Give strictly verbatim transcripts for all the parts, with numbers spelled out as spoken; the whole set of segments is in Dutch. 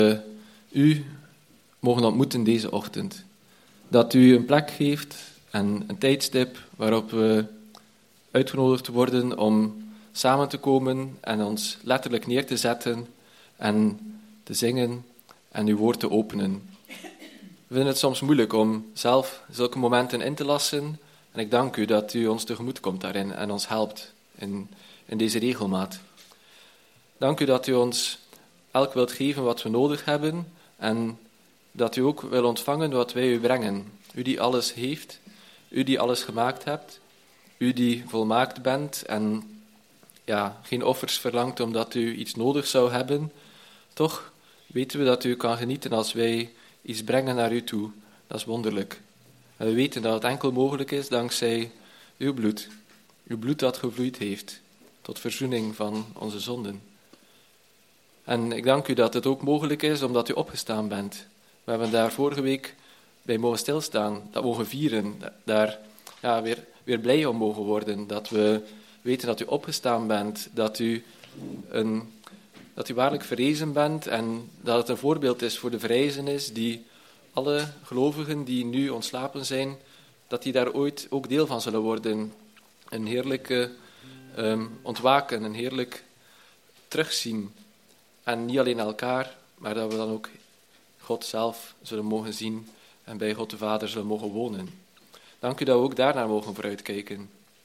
we u mogen ontmoeten deze ochtend. Dat u een plek geeft en een tijdstip waarop we uitgenodigd worden om samen te komen en ons letterlijk neer te zetten en te zingen en uw woord te openen. We vinden het soms moeilijk om zelf zulke momenten in te lassen en ik dank u dat u ons tegemoet komt daarin en ons helpt in, in deze regelmaat. Dank u dat u ons elk wilt geven wat we nodig hebben en dat u ook wil ontvangen wat wij u brengen. U die alles heeft, u die alles gemaakt hebt, u die volmaakt bent en ja, geen offers verlangt omdat u iets nodig zou hebben. Toch weten we dat u kan genieten als wij iets brengen naar u toe. Dat is wonderlijk. En we weten dat het enkel mogelijk is dankzij uw bloed. Uw bloed dat gevloeid heeft tot verzoening van onze zonden. En ik dank u dat het ook mogelijk is omdat u opgestaan bent. We hebben daar vorige week bij mogen stilstaan, dat mogen vieren, daar ja, weer, weer blij om mogen worden. Dat we weten dat u opgestaan bent, dat u, een, dat u waarlijk verrezen bent en dat het een voorbeeld is voor de verrijzenis die alle gelovigen die nu ontslapen zijn, dat die daar ooit ook deel van zullen worden. Een heerlijke um, ontwaken, een heerlijk terugzien. En niet alleen elkaar, maar dat we dan ook God zelf zullen mogen zien en bij God de Vader zullen mogen wonen. Dank u dat we ook daarnaar mogen vooruitkijken.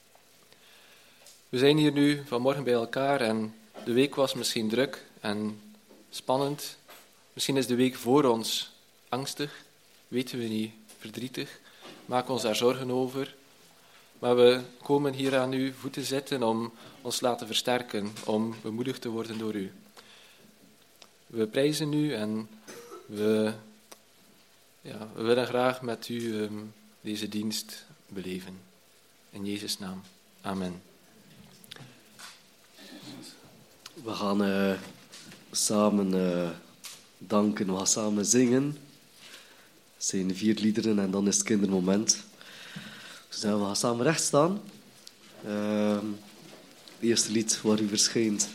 We zijn hier nu vanmorgen bij elkaar en de week was misschien druk en spannend. Misschien is de week voor ons angstig, weten we niet, verdrietig. Maak ons daar zorgen over. Maar we komen hier aan uw voeten zitten om ons te laten versterken, om bemoedigd te worden door u. We prijzen u en we, ja, we willen graag met u um, deze dienst beleven. In Jezus' naam. Amen. We gaan uh, samen uh, danken, we gaan samen zingen. Het zijn vier liederen en dan is het kindermoment. Dus uh, we gaan samen recht staan. Uh, het eerste lied waar u verschijnt.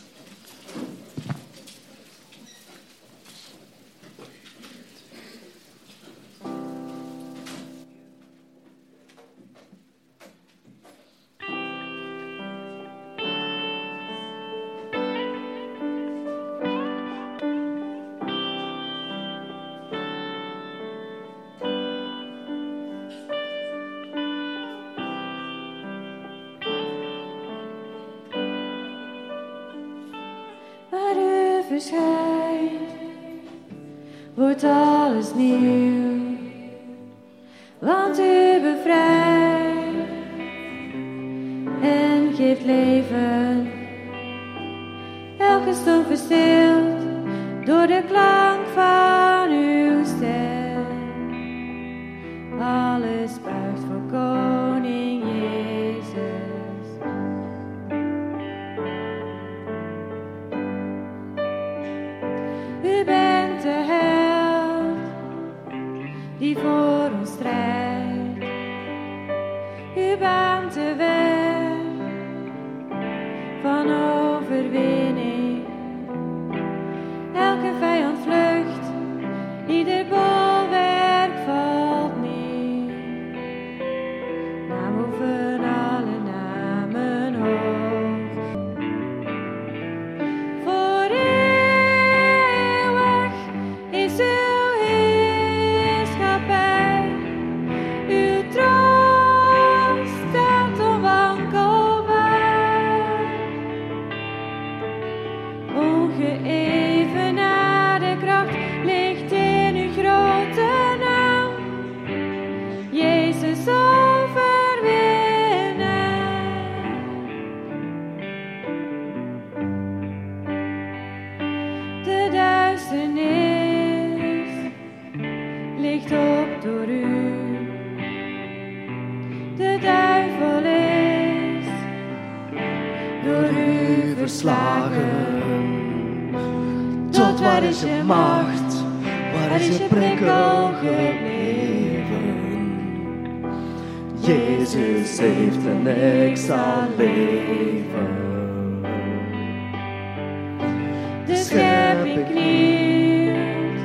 Wordt alles nieuw, want u bevrijdt en geeft leven. Elke storm verstilt door de klank van uw stem. Alles buigt voor Koning Jezus. U bent de held die voor ons strijdt. U baant de weg van overwinning. Elke vijand vlucht, ieder bolwerk valt neer. Naam boven alle namen hoog. Voor eeuwig is uw heerschappij. Uw troon staat onwankelbaar. Ongeëvenaarde kracht ligt in uw grote naam. Jezus overwinnaar. De duisternis ligt op door u. De duivel is door u verslagen. Tot waar is je macht, waar is je prikkel gebleven? Jezus heeft een extra leven. De schepping knielt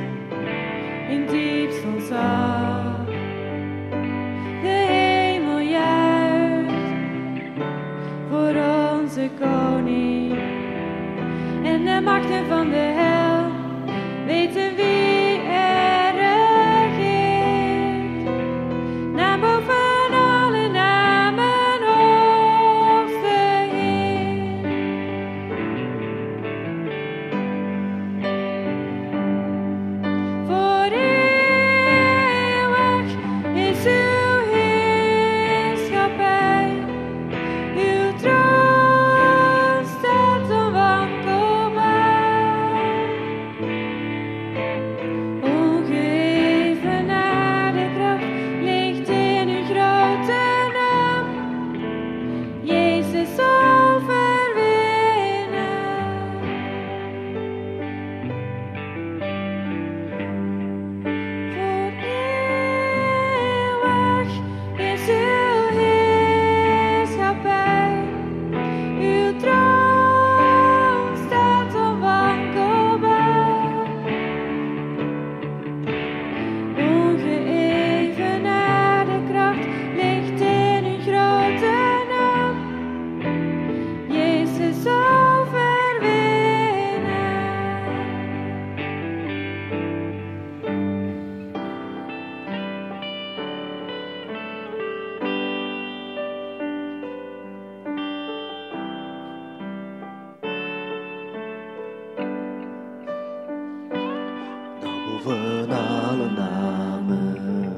boven alle namen.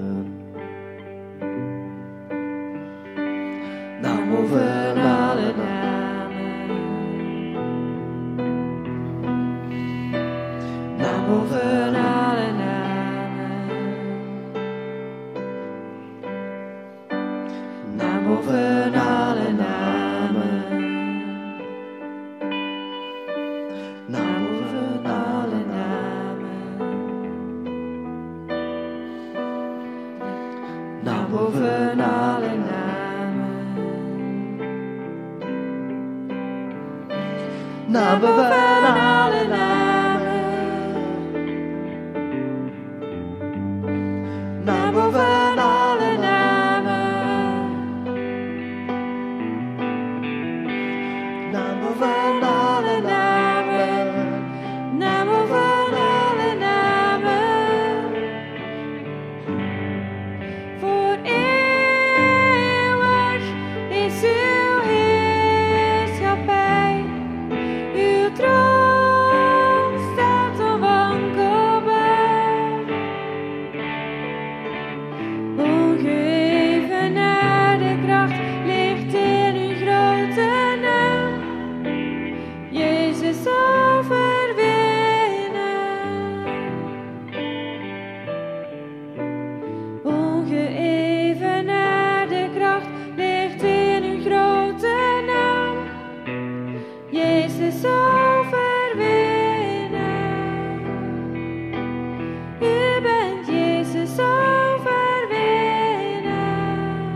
Naam boven alle namen. Naam boven alle namen. Naam boven alle namen. Naam boven alle namen. Naam boven alle namen. Naam boven alle namen. Naam boven alle namen. Naam boven alle namen. Naam boven alle namen. Voor eeuwig is uw heerschappij. Uw troon staat onwankelbaar. Ongeëvenaarde kracht ligt in uw grote naam. Jezus overwinnen. Ongeëvenaarde kracht ligt in uw grote naam. Jezus overwinnen. U bent Jezus overwinnen.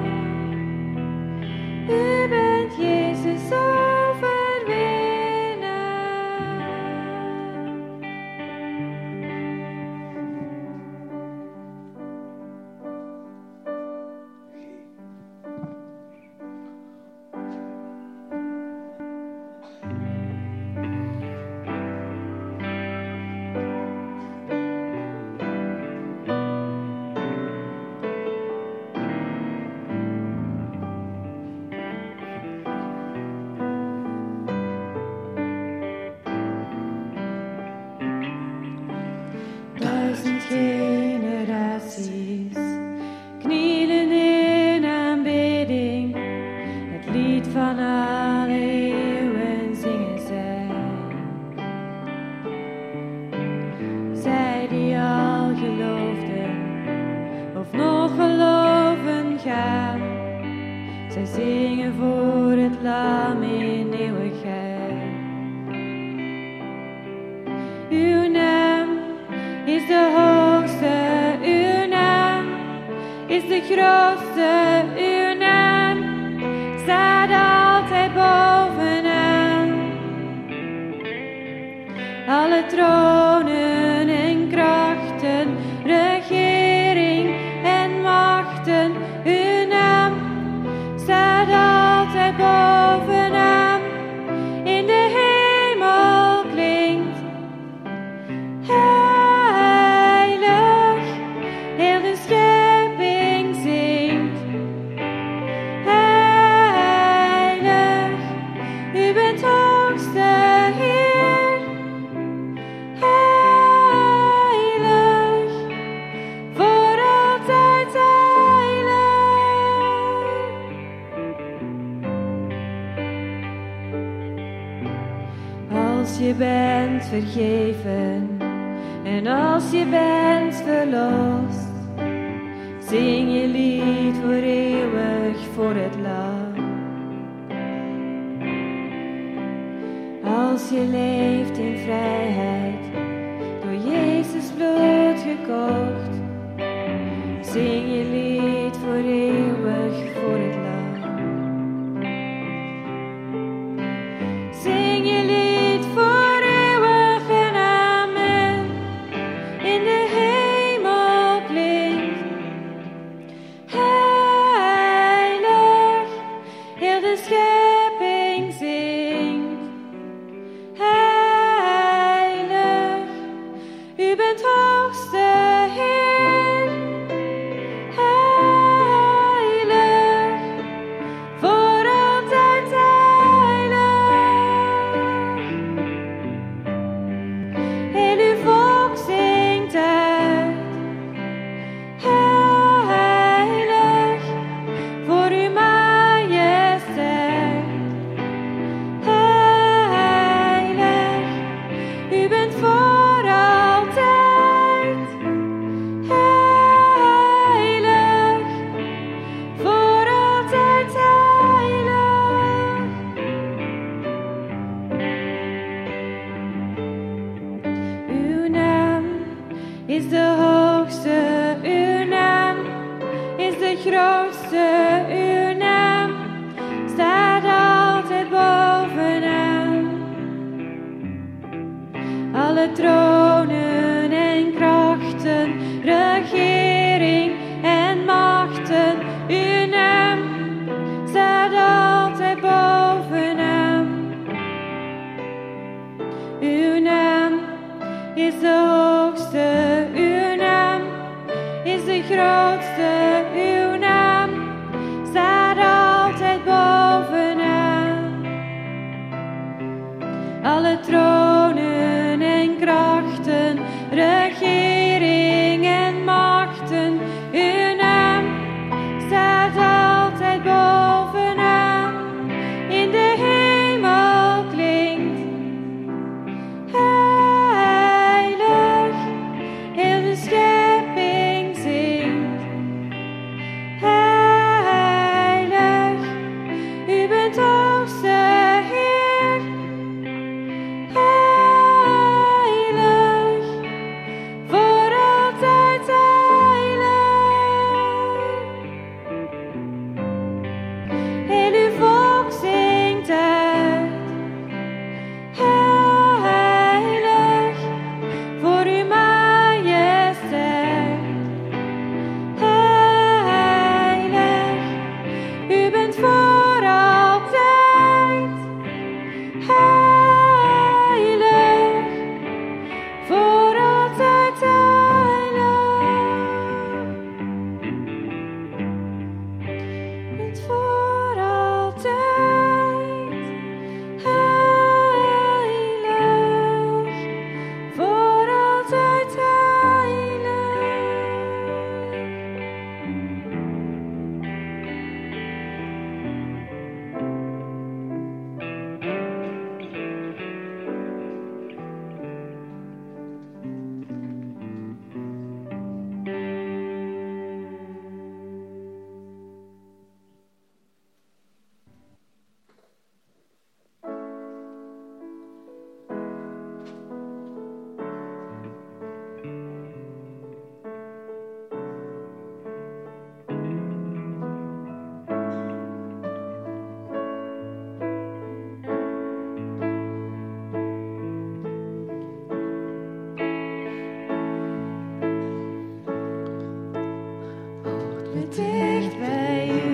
U bent Jezus overwinnen. Duizend generaties knielen in aanbidding. Het lied van alle eeuwen zingen zij. Zij die al geloofden of nog geloven gaan. Zij zingen voor het lam in eeuwigheid. Uw naam is de hoogste, uw naam is de grootste, uw naam staat altijd bovenaan. Alle tronen en krachten, regering en machten, uw naam staat altijd bovenaan. In de hemel klinkt heilig, heel de schepping zingt. Heilig, u bent hoogste Heer. Heilig, voor altijd heilig. Als je bent vergeven en als je bent verlost, zing je lied voor eeuwig voor het lam. Als je leeft in vrijheid, door Jezus bloed gekocht, zing je lied voor eeuwig voor het lam. Zing je lied voor eeuwig en amen. In de hemel klinkt heilig, heel de schepping zingt. Heilig, u bent hoogste Heer. Heilig, voor altijd heilig. Heel uw volk zingt heilig. is de hoogste, uw naam is de grootste, uw naam staat altijd bovenaan. Alle tronen en krachten, regering en machten, uw naam staat altijd bovenaan. Uw naam is de hoogste, uw naam is de grootste, uw naam staat altijd bovenaan. Alle tronen en krachten, regering en machten, uw naam staat altijd bovenaan. In de hemel klinkt heilig, heel de schepping zingt heilig, u bent hoogste Heer. Heilig, voor altijd heilig. Heel uw volk zingt uit. Heilig, voor uw majesteit. Heilig, u bent voor altijd heilig, voor altijd heilig. Bent voor altijd heilig, voor altijd heilig. Houd me dicht bij u.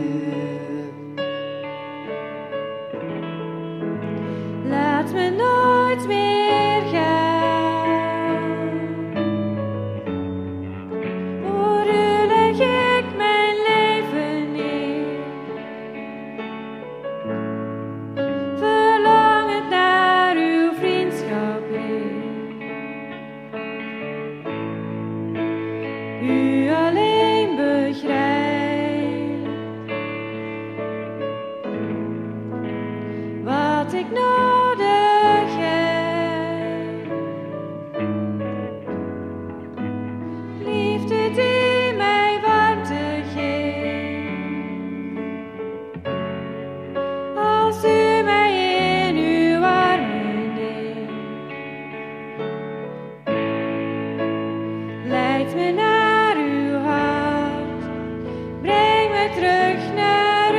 Laat me nooit meer gaan. Voor u leg ik mijn leven neer. Verlangend naar uw vriendschap, Heer. U alleen begrijpt wat ik nodig heb. Liefde die mij warmte geeft. Als u mij in uw armen neemt, leidt me naar uw hart, breng me terug naar u.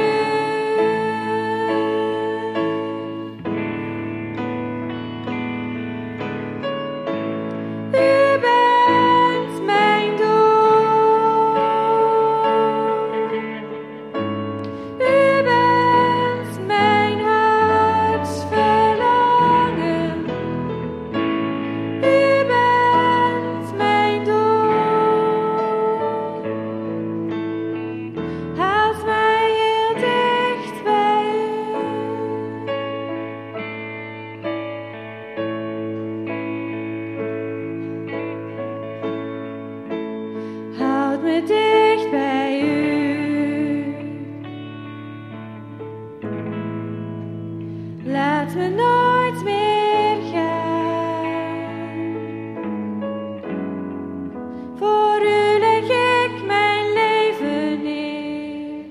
U bent mijn doel. U bent mijn hartsverlangen. U bent mijn doel. Houd mij heel dicht bij u. Houd me dicht bij u. Laat me nooit meer gaan. Voor u leg ik mijn leven neer.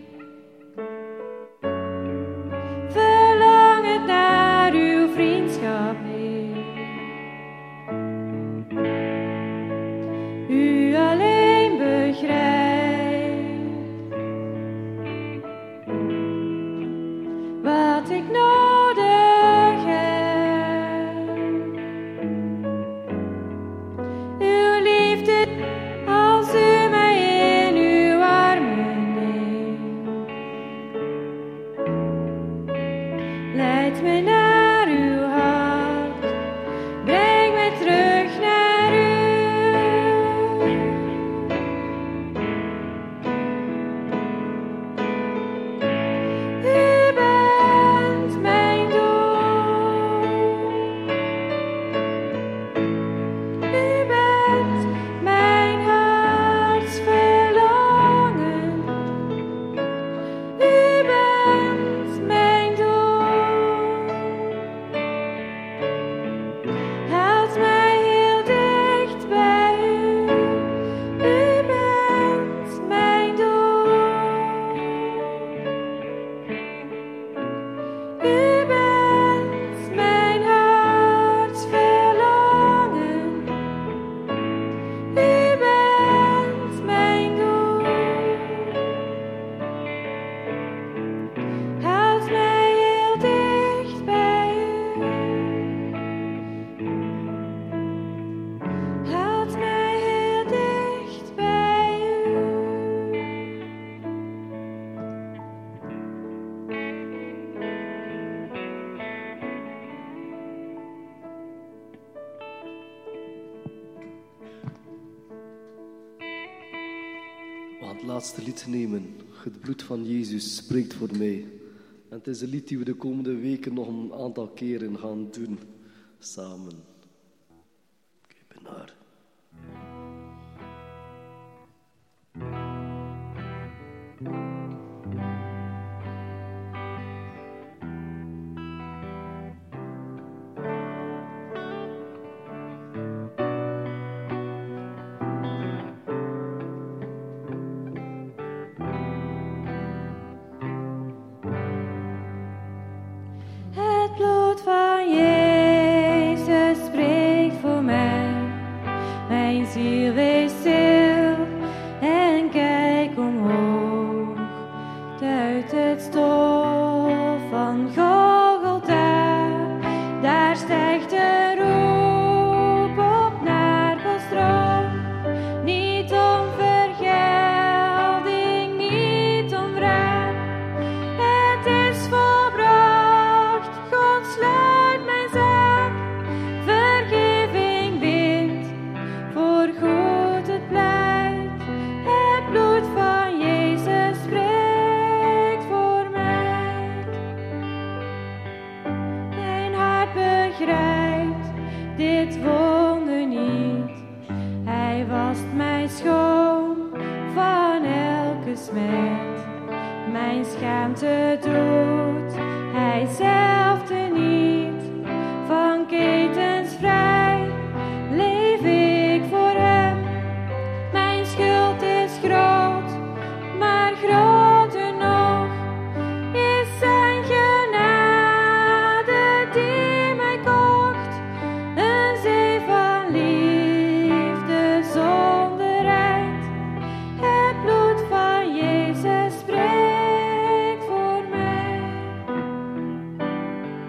Verlangend naar uw vriendschap, Heer. gaan het laatste lied nemen. Het bloed van Jezus spreekt voor mij. En het is een lied die we de komende weken nog een aantal keren gaan doen. Samen. Ik ben naar. Het bloed van Jezus spreekt voor mij. Mijn ziel wees stil en kijk omhoog. Uit het stof van Golgotha, daar stijgt een roep op naar volstroom. Niet om vergelding, niet om wraak. Het is volbracht, God sluit mijn zaak. Vergeving wint, voor goed het pleit. Het bloed van Jezus spreekt voor mij. Mijn hart begrijpt dit wonder niet. Hij wast mij schoon van elke smet. Mijn schaamte doet hij zelf teniet. Van ketens vrij leef ik voor hem. Mijn schuld is groot, maar groter nog is zijn genade die mij kocht. Een zee van liefde zonder eind. Het bloed van Jezus spreekt voor mij.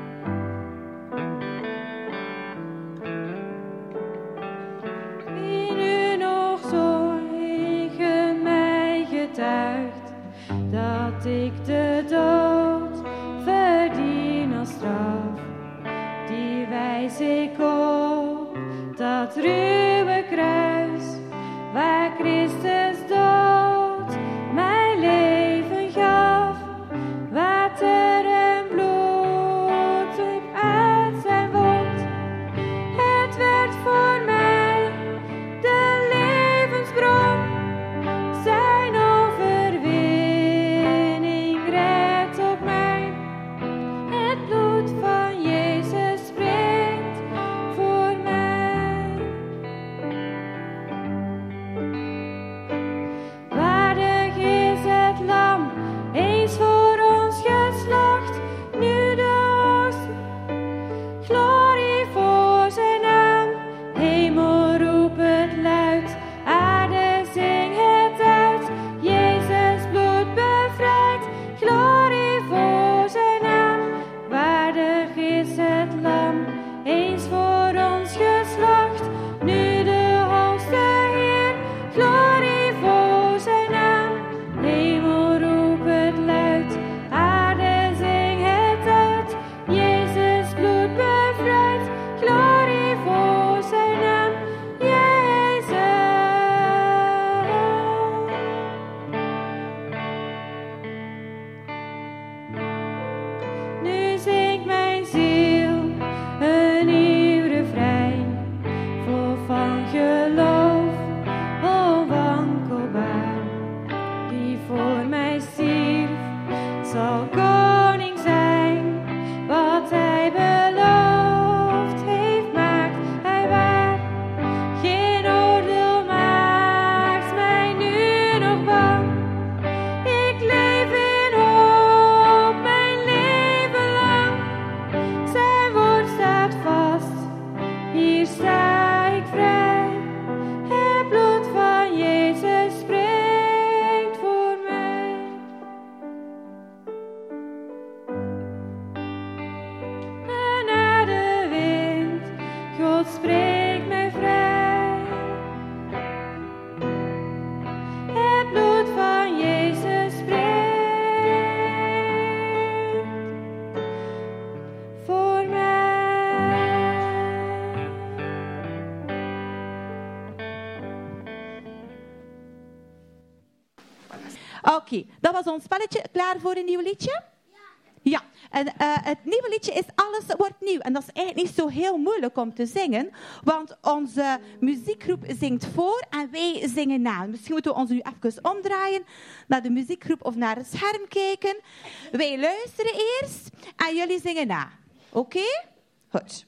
Oké, okay, dat was ons spelletje. Klaar voor een nieuw liedje? Ja, en uh, het nieuwe liedje is Alles wordt nieuw. En dat is eigenlijk niet zo heel moeilijk om te zingen, want onze muziekgroep zingt voor en wij zingen na. Misschien moeten we ons nu even omdraaien naar de muziekgroep of naar het scherm kijken. Wij luisteren eerst en jullie zingen na. Oké? Okay? Goed.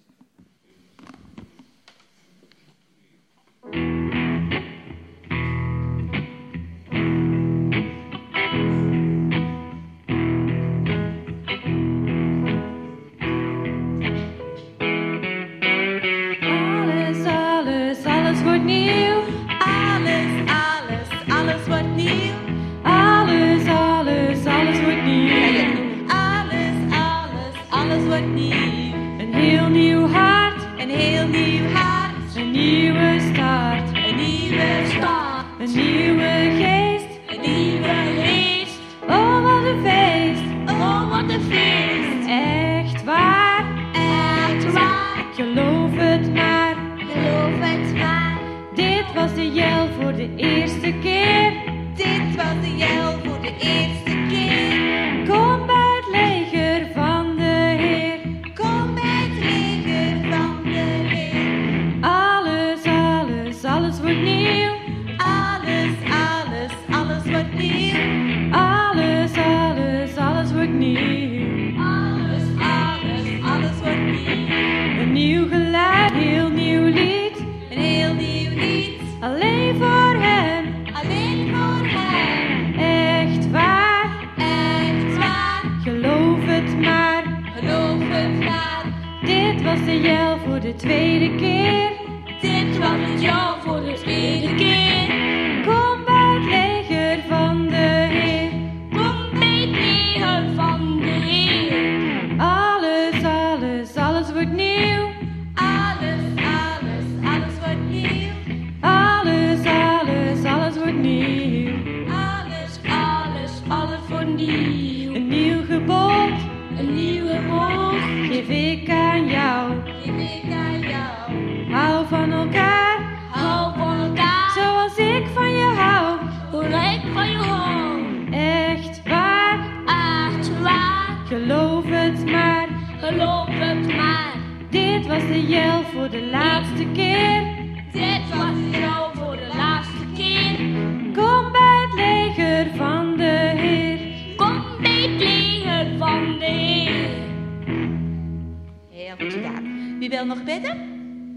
Wie wil nog bidden?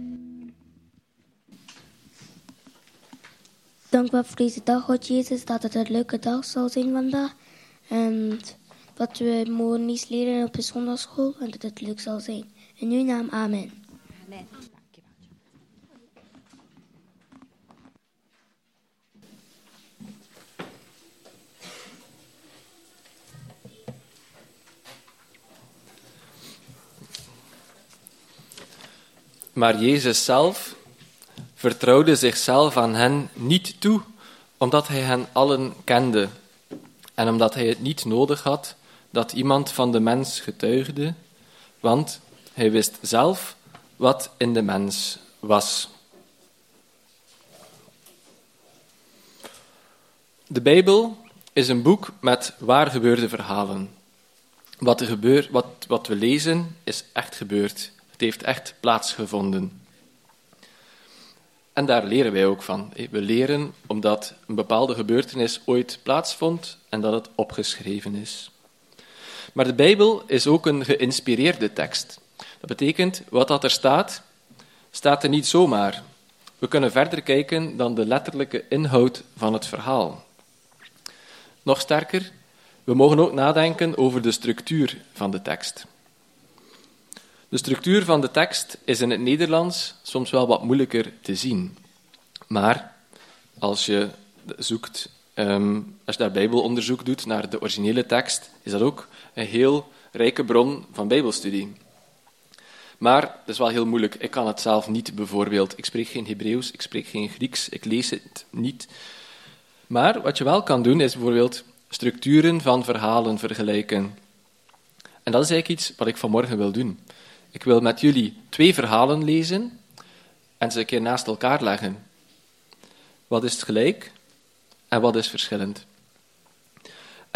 Dank wel voor deze dag, God Jezus, dat het een leuke dag zal zijn vandaag. En dat we mogen iets leren op de zondagschool en dat het leuk zal zijn. In uw naam, amen. Amen. Maar Jezus zelf vertrouwde zichzelf aan hen niet toe, omdat hij hen allen kende en omdat hij het niet nodig had dat iemand van de mens getuigde, want hij wist zelf wat in de mens was. De Bijbel is een boek met waar gebeurde verhalen. Wat, er gebeurt, wat, wat we lezen is echt gebeurd. Het heeft echt plaatsgevonden. En daar leren wij ook van. We leren omdat een bepaalde gebeurtenis ooit plaatsvond en dat het opgeschreven is. Maar de Bijbel is ook een geïnspireerde tekst. Dat betekent, wat dat er staat, staat er niet zomaar. We kunnen verder kijken dan de letterlijke inhoud van het verhaal. Nog sterker, we mogen ook nadenken over de structuur van de tekst. De structuur van de tekst is in het Nederlands soms wel wat moeilijker te zien. Maar als je zoekt, um, als je daar bijbelonderzoek doet naar de originele tekst, is dat ook een heel rijke bron van bijbelstudie. Maar het is wel heel moeilijk. Ik kan het zelf niet, bijvoorbeeld. Ik spreek geen Hebreeuws, ik spreek geen Grieks, ik lees het niet. Maar wat je wel kan doen, is bijvoorbeeld structuren van verhalen vergelijken. En dat is eigenlijk iets wat ik vanmorgen wil doen. Ik wil met jullie twee verhalen lezen en ze een keer naast elkaar leggen. Wat is het gelijk en wat is verschillend?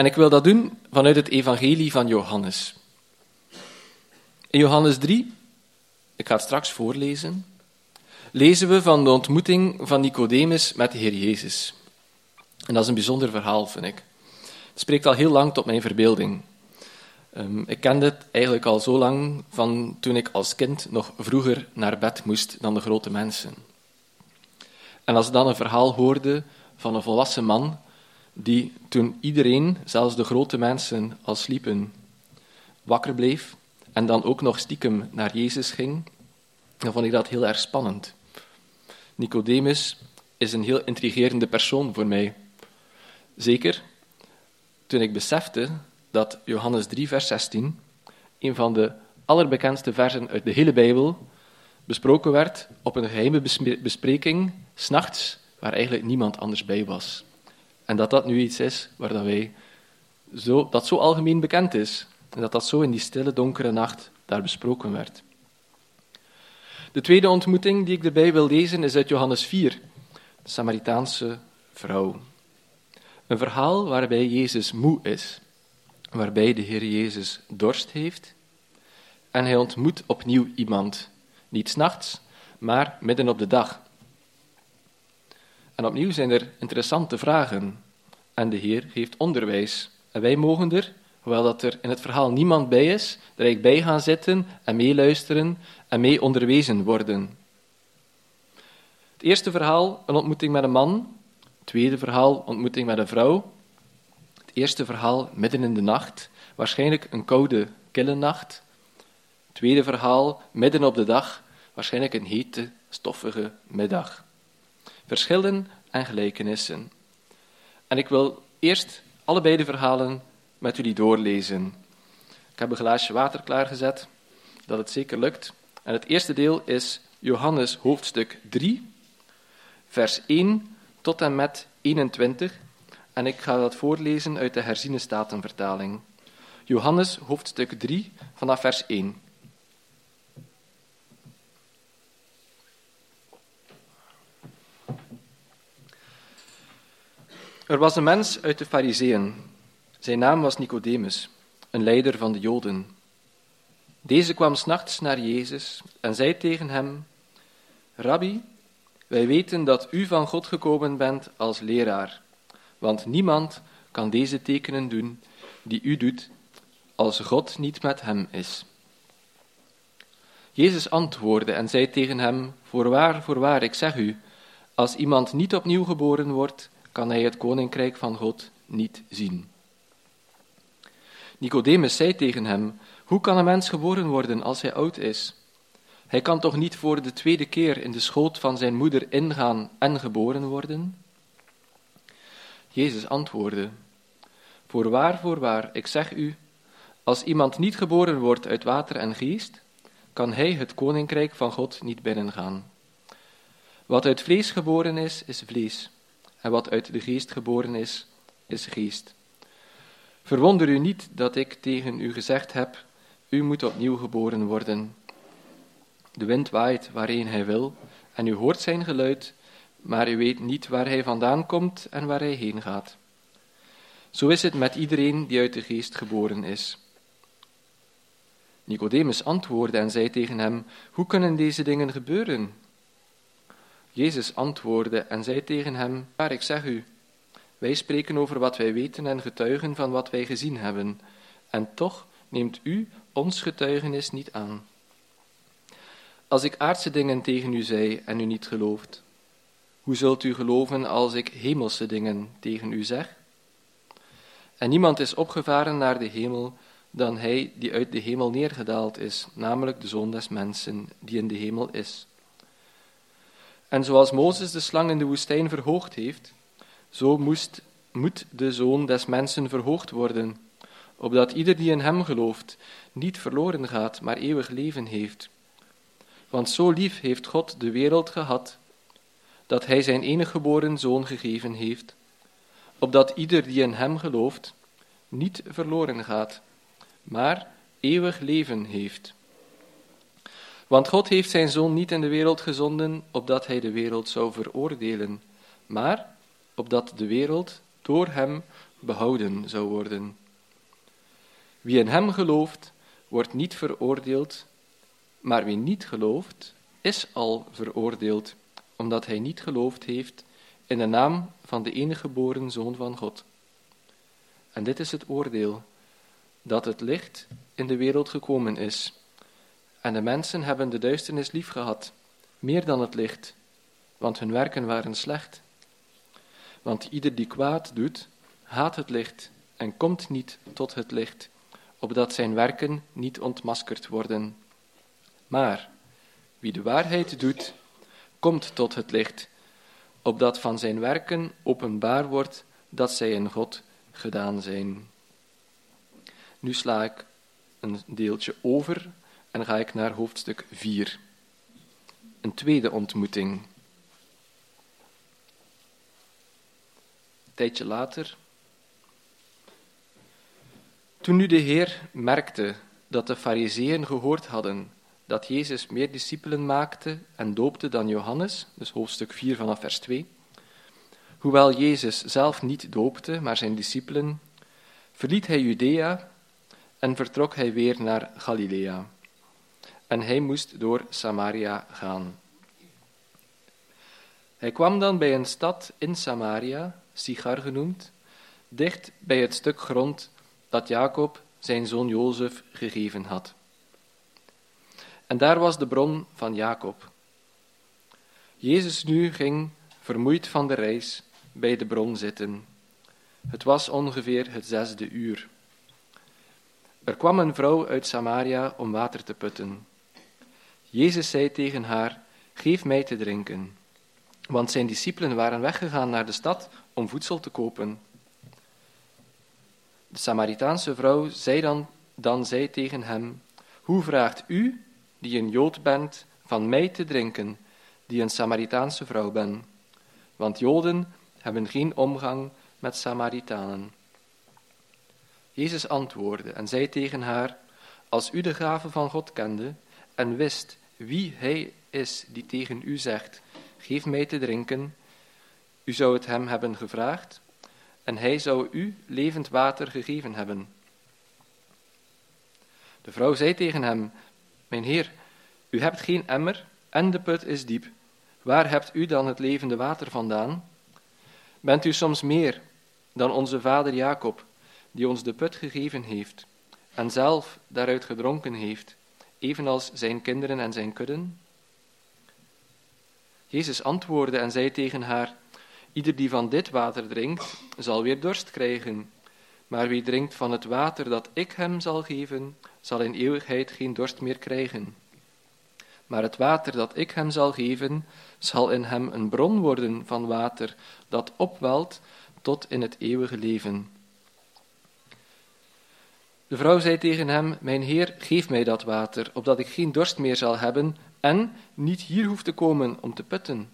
En ik wil dat doen vanuit het evangelie van Johannes. In Johannes drie, ik ga het straks voorlezen, lezen we van de ontmoeting van Nicodemus met de Heer Jezus. En dat is een bijzonder verhaal, vind ik. Het spreekt al heel lang tot mijn verbeelding. Um, ik kende het eigenlijk al zo lang van toen ik als kind nog vroeger naar bed moest dan de grote mensen. En als ik dan een verhaal hoorde van een volwassen man die toen iedereen, zelfs de grote mensen, al sliepen, wakker bleef en dan ook nog stiekem naar Jezus ging, dan vond ik dat heel erg spannend. Nicodemus is een heel intrigerende persoon voor mij. Zeker toen ik besefte dat Johannes drie, vers zestien, een van de allerbekendste versen uit de hele Bijbel, besproken werd op een geheime bespreking, 's nachts, waar eigenlijk niemand anders bij was. En dat dat nu iets is waar dat wij zo, dat zo algemeen bekend is. En dat dat zo in die stille, donkere nacht daar besproken werd. De tweede ontmoeting die ik erbij wil lezen is uit Johannes vier, de Samaritaanse vrouw. Een verhaal waarbij Jezus moe is, waarbij de Heer Jezus dorst heeft en hij ontmoet opnieuw iemand. Niet 's nachts, maar midden op de dag. En opnieuw zijn er interessante vragen. En de Heer geeft onderwijs. En wij mogen er, hoewel dat er in het verhaal niemand bij is, er eigenlijk bij gaan zitten en meeluisteren en mee onderwezen worden. Het eerste verhaal, een ontmoeting met een man. Het tweede verhaal, ontmoeting met een vrouw. Het eerste verhaal, midden in de nacht. Waarschijnlijk een koude, kille nacht. Het tweede verhaal, midden op de dag. Waarschijnlijk een hete, stoffige middag. Verschillen en gelijkenissen. En ik wil eerst allebei de verhalen met jullie doorlezen. Ik heb een glaasje water klaargezet, dat het zeker lukt. En het eerste deel is Johannes hoofdstuk drie, vers één tot en met eenentwintig. En ik ga dat voorlezen uit de herziene statenvertaling. Johannes hoofdstuk drie, vanaf vers één. Er was een mens uit de Farizeeën. Zijn naam was Nicodemus, een leider van de Joden. Deze kwam 's nachts naar Jezus en zei tegen hem: Rabbi, wij weten dat u van God gekomen bent als leraar, want niemand kan deze tekenen doen die u doet, als God niet met hem is. Jezus antwoordde en zei tegen hem: Voorwaar, voorwaar, ik zeg u, als iemand niet opnieuw geboren wordt, kan hij het koninkrijk van God niet zien. Nicodemus zei tegen hem: Hoe kan een mens geboren worden als hij oud is? Hij kan toch niet voor de tweede keer in de schoot van zijn moeder ingaan en geboren worden? Jezus antwoordde: Voorwaar, voorwaar, ik zeg u, als iemand niet geboren wordt uit water en geest, kan hij het koninkrijk van God niet binnengaan. Wat uit vlees geboren is, is vlees. En wat uit de geest geboren is, is geest. Verwonder u niet dat ik tegen u gezegd heb, u moet opnieuw geboren worden. De wind waait waarheen hij wil, en u hoort zijn geluid, maar u weet niet waar hij vandaan komt en waar hij heen gaat. Zo is het met iedereen die uit de geest geboren is. Nicodemus antwoordde en zei tegen hem: Hoe kunnen deze dingen gebeuren? Jezus antwoordde en zei tegen hem: Maar ik zeg u, wij spreken over wat wij weten en getuigen van wat wij gezien hebben, en toch neemt u ons getuigenis niet aan. Als ik aardse dingen tegen u zei en u niet gelooft, hoe zult u geloven als ik hemelse dingen tegen u zeg? En niemand is opgevaren naar de hemel dan hij die uit de hemel neergedaald is, namelijk de Zoon des Mensen, die in de hemel is. En zoals Mozes de slang in de woestijn verhoogd heeft, zo moest, moet de Zoon des Mensen verhoogd worden, opdat ieder die in hem gelooft niet verloren gaat, maar eeuwig leven heeft. Want zo lief heeft God de wereld gehad, dat hij zijn enige geboren Zoon gegeven heeft, opdat ieder die in hem gelooft niet verloren gaat, maar eeuwig leven heeft. Want God heeft zijn Zoon niet in de wereld gezonden, opdat hij de wereld zou veroordelen, maar opdat de wereld door hem behouden zou worden. Wie in hem gelooft, wordt niet veroordeeld, maar wie niet gelooft, is al veroordeeld, omdat hij niet geloofd heeft in de naam van de enige geboren Zoon van God. En dit is het oordeel, dat het licht in de wereld gekomen is. En de mensen hebben de duisternis liefgehad, meer dan het licht, want hun werken waren slecht. Want ieder die kwaad doet, haat het licht en komt niet tot het licht, opdat zijn werken niet ontmaskerd worden. Maar wie de waarheid doet, komt tot het licht, opdat van zijn werken openbaar wordt dat zij in God gedaan zijn. Nu sla ik een deeltje over en ga ik naar hoofdstuk vier. Een tweede ontmoeting. Een tijdje later. Toen nu de Heer merkte dat de Farizeeën gehoord hadden dat Jezus meer discipelen maakte en doopte dan Johannes, dus hoofdstuk vier vanaf vers twee, hoewel Jezus zelf niet doopte, maar zijn discipelen, verliet hij Judea en vertrok hij weer naar Galilea. En hij moest door Samaria gaan. Hij kwam dan bij een stad in Samaria, Sichar genoemd, dicht bij het stuk grond dat Jacob zijn zoon Jozef gegeven had. En daar was de bron van Jacob. Jezus nu ging, vermoeid van de reis, bij de bron zitten. Het was ongeveer het zesde uur. Er kwam een vrouw uit Samaria om water te putten. Jezus zei tegen haar, geef mij te drinken. Want zijn discipelen waren weggegaan naar de stad om voedsel te kopen. De Samaritaanse vrouw zei dan, dan zei tegen hem, hoe vraagt u, die een Jood bent, van mij te drinken, die een Samaritaanse vrouw ben? Want Joden hebben geen omgang met Samaritanen. Jezus antwoordde en zei tegen haar, als u de gave van God kende en wist wie hij is die tegen u zegt, geef mij te drinken, u zou het hem hebben gevraagd en hij zou u levend water gegeven hebben. De vrouw zei tegen hem, mijn heer, u hebt geen emmer en de put is diep. Waar hebt u dan het levende water vandaan? Bent u soms meer dan onze vader Jacob, die ons de put gegeven heeft en zelf daaruit gedronken heeft, evenals zijn kinderen en zijn kudden? Jezus antwoordde en zei tegen haar, ieder die van dit water drinkt, zal weer dorst krijgen. Maar wie drinkt van het water dat ik hem zal geven, zal in eeuwigheid geen dorst meer krijgen. Maar het water dat ik hem zal geven, zal in hem een bron worden van water, dat opwelt tot in het eeuwige leven. De vrouw zei tegen hem, mijn heer, geef mij dat water, opdat ik geen dorst meer zal hebben en niet hier hoef te komen om te putten.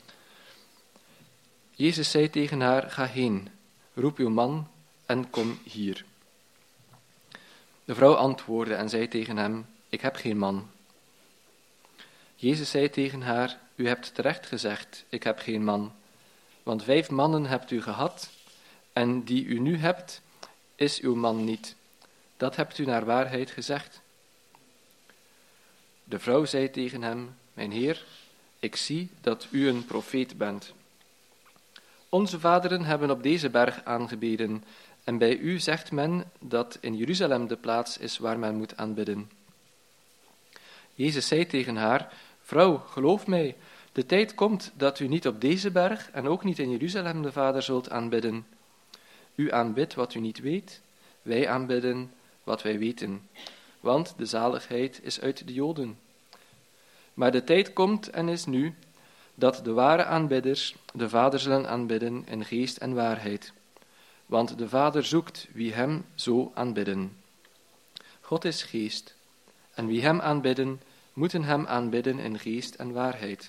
Jezus zei tegen haar, ga heen, roep uw man en kom hier. De vrouw antwoordde en zei tegen hem, ik heb geen man. Jezus zei tegen haar, u hebt terecht gezegd, ik heb geen man, want vijf mannen hebt u gehad, en die u nu hebt, is uw man niet. Dat hebt u naar waarheid gezegd. De vrouw zei tegen hem, mijn heer, ik zie dat u een profeet bent. Onze vaderen hebben op deze berg aangebeden, en bij u zegt men dat in Jeruzalem de plaats is waar men moet aanbidden. Jezus zei tegen haar, vrouw, geloof mij, de tijd komt dat u niet op deze berg en ook niet in Jeruzalem de Vader zult aanbidden. U aanbidt wat u niet weet, wij aanbidden wat wij weten, want de zaligheid is uit de Joden. Maar de tijd komt en is nu, dat de ware aanbidders de Vader zullen aanbidden in geest en waarheid. Want de Vader zoekt wie hem zo aanbidden. God is geest, en wie hem aanbidden, moeten hem aanbidden in geest en waarheid.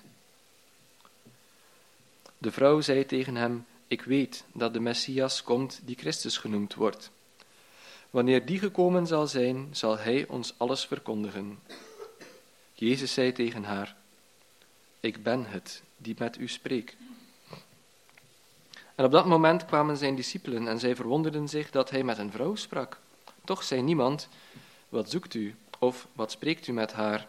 De vrouw zei tegen hem, ik weet dat de Messias komt die Christus genoemd wordt. Wanneer die gekomen zal zijn, zal hij ons alles verkondigen. Jezus zei tegen haar, ik ben het die met u spreekt. En op dat moment kwamen zijn discipelen en zij verwonderden zich dat hij met een vrouw sprak. Toch zei niemand, wat zoekt u? Of wat spreekt u met haar?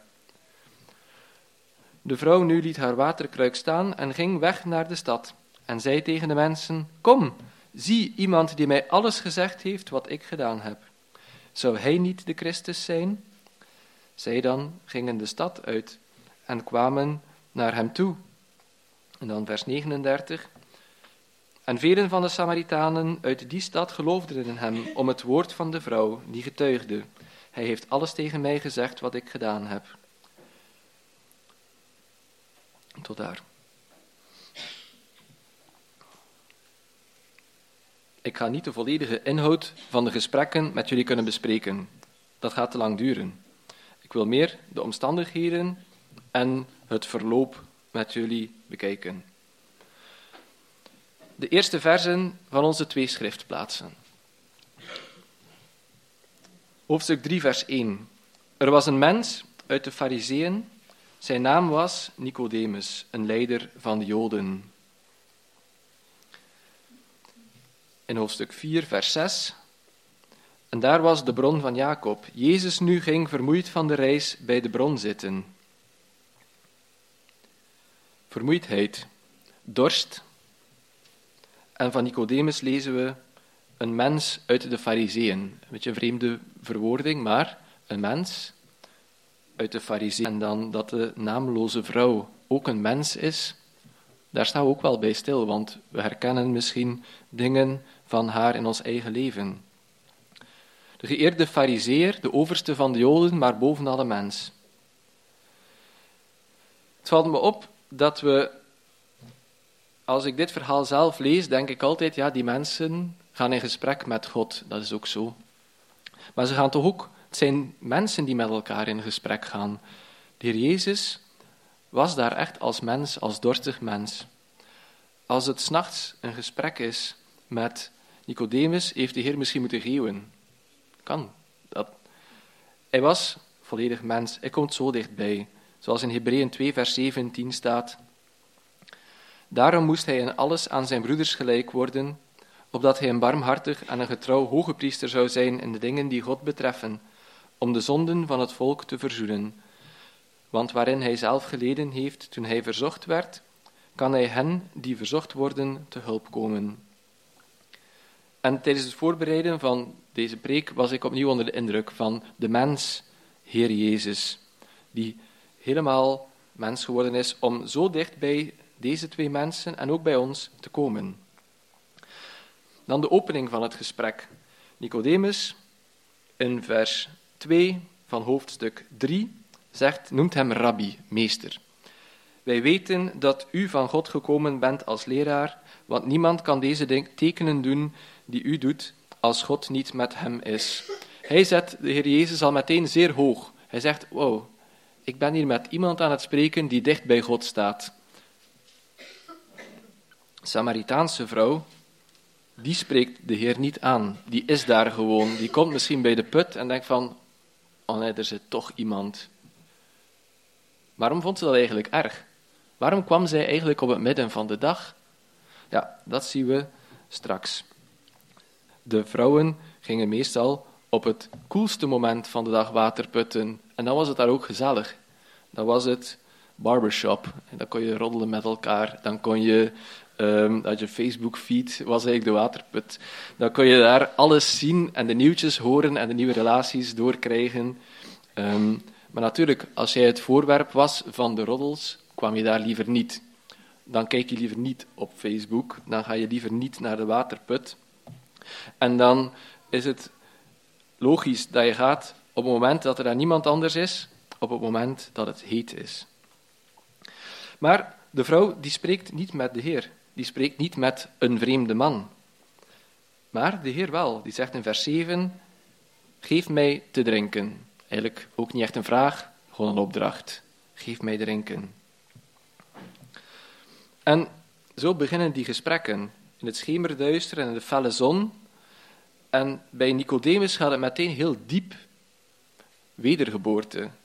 De vrouw nu liet haar waterkruik staan en ging weg naar de stad. En zei tegen de mensen, kom, zie iemand die mij alles gezegd heeft wat ik gedaan heb. Zou hij niet de Christus zijn? Zij dan gingen de stad uit en kwamen naar hem toe. En dan vers negenendertig. En velen van de Samaritanen uit die stad geloofden in hem om het woord van de vrouw, die getuigde. Hij heeft alles tegen mij gezegd wat ik gedaan heb. Tot daar. Ik ga niet de volledige inhoud van de gesprekken met jullie kunnen bespreken. Dat gaat te lang duren. Ik wil meer de omstandigheden en het verloop met jullie bekijken. De eerste versen van onze twee schriftplaatsen. Hoofdstuk drie, vers één. Er was een mens uit de Farizeeën. Zijn naam was Nicodemus, een leider van de Joden. In hoofdstuk vier, vers zes. En daar was de bron van Jacob. Jezus nu ging vermoeid van de reis bij de bron zitten. Vermoeidheid, dorst. En van Nicodemus lezen we een mens uit de Farizeeën. Een beetje een vreemde verwoording, maar een mens uit de Farizeeën. En dan dat de naamloze vrouw ook een mens is, daar staan we ook wel bij stil, want we herkennen misschien dingen van haar in ons eigen leven. De geëerde Farizeer, de overste van de Joden, maar boven alle mens. Het valt me op dat we, als ik dit verhaal zelf lees, denk ik altijd, ja, die mensen gaan in gesprek met God. Dat is ook zo. Maar ze gaan toch ook, het zijn mensen die met elkaar in gesprek gaan. De Heer Jezus was daar echt als mens, als dorstig mens. Als het 's nachts een gesprek is met Nicodemus, heeft de Heer misschien moeten geeuwen. Kan. Dat. Hij was volledig mens. Hij komt zo dichtbij. Zoals in Hebreeën twee, vers zeventien staat. Daarom moest hij in alles aan zijn broeders gelijk worden, opdat hij een barmhartig en een getrouw hoge priester zou zijn in de dingen die God betreffen, om de zonden van het volk te verzoenen. Want waarin hij zelf geleden heeft toen hij verzocht werd, kan hij hen die verzocht worden te hulp komen. En tijdens het voorbereiden van deze preek was ik opnieuw onder de indruk van de mens, Heer Jezus, die helemaal mens geworden is om zo dicht bij deze twee mensen en ook bij ons te komen. Dan de opening van het gesprek. Nicodemus, in vers twee van hoofdstuk drie, zegt, noemt hem rabbi, meester. Wij weten dat u van God gekomen bent als leraar, want niemand kan deze tekenen doen die u doet, als God niet met hem is. Hij zet de Heer Jezus al meteen zeer hoog. Hij zegt, wow, ik ben hier met iemand aan het spreken die dicht bij God staat. Samaritaanse vrouw, die spreekt de Heer niet aan. Die is daar gewoon. Die komt misschien bij de put en denkt van, oh nee, er zit toch iemand. Waarom vond ze dat eigenlijk erg? Waarom kwam zij eigenlijk op het midden van de dag? Ja, dat zien we straks. De vrouwen gingen meestal op het koelste moment van de dag water putten. En dan was het daar ook gezellig. Dan was het barbershop. En dan kon je roddelen met elkaar. Dan kon je, um, dat je Facebook-feed was eigenlijk de waterput. Dan kon je daar alles zien en de nieuwtjes horen en de nieuwe relaties doorkrijgen. Um, maar natuurlijk, als jij het voorwerp was van de roddels, kwam je daar liever niet. Dan kijk je liever niet op Facebook. Dan ga je liever niet naar de waterput. En dan is het logisch dat je gaat op het moment dat er daar niemand anders is, op het moment dat het heet is. Maar de vrouw die spreekt niet met de Heer. Die spreekt niet met een vreemde man. Maar de Heer wel. Die zegt in vers zeven, geef mij te drinken. Eigenlijk ook niet echt een vraag, gewoon een opdracht. Geef mij drinken. En zo beginnen die gesprekken. In het schemerduister en in de felle zon. En bij Nicodemus gaat het meteen heel diep. Wedergeboorte.